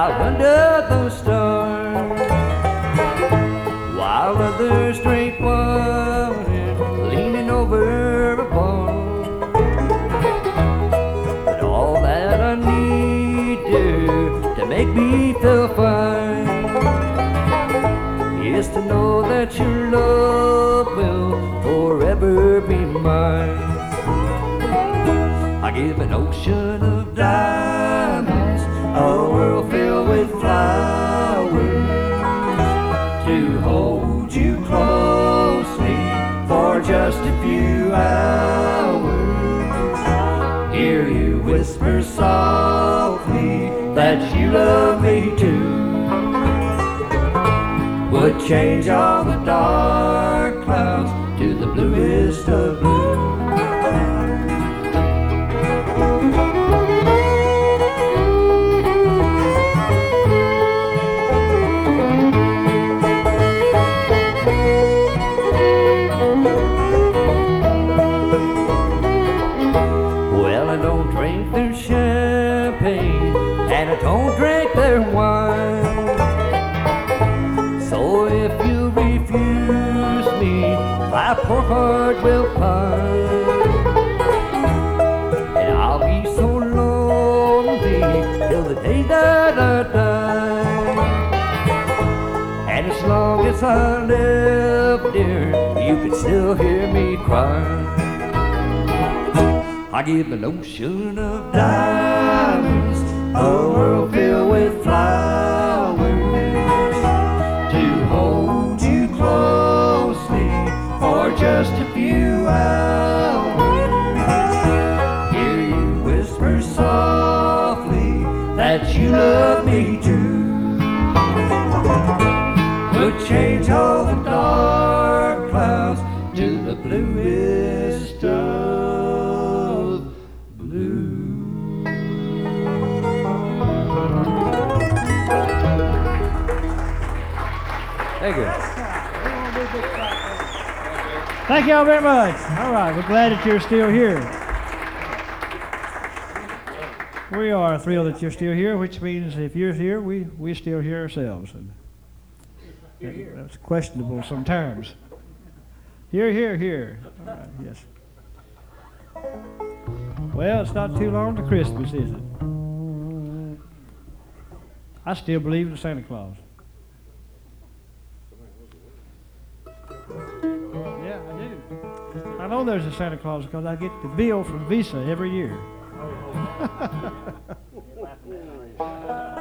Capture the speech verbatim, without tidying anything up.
out under the stars, while others drink water leaning over a bar. But all that I need to, to make me feel fine is to know that your love will forever be mine. I give an ocean of diamonds, a world filled with flowers, to hold you closely for just a few hours. Hear you whisper softly that you love me too. Would change all the dark clouds to the bluest of blue. Well, I don't drink their champagne and I don't drink their wine. So if you refuse me, my poor heart will pine. And I'll be so lonely till the day that I die. And as long as I live, dear, you can still hear me cry. I give an ocean of diamonds, a world filled with flowers, to hold you closely for just a few hours. Hear you whisper softly that you love me too. Would change all the dark clouds to the bluest of blue. Thank you. Thank y'all very much. All right, we're glad that you're still here. We are thrilled that you're still here, which means if you're here, we, we're still here ourselves. And that's questionable sometimes. Here, here, here. All right, yes. Well, it's not too long to Christmas, is it? I still believe in Santa Claus. Yeah, I do. I know there's a Santa Claus because I get the bill from Visa every year.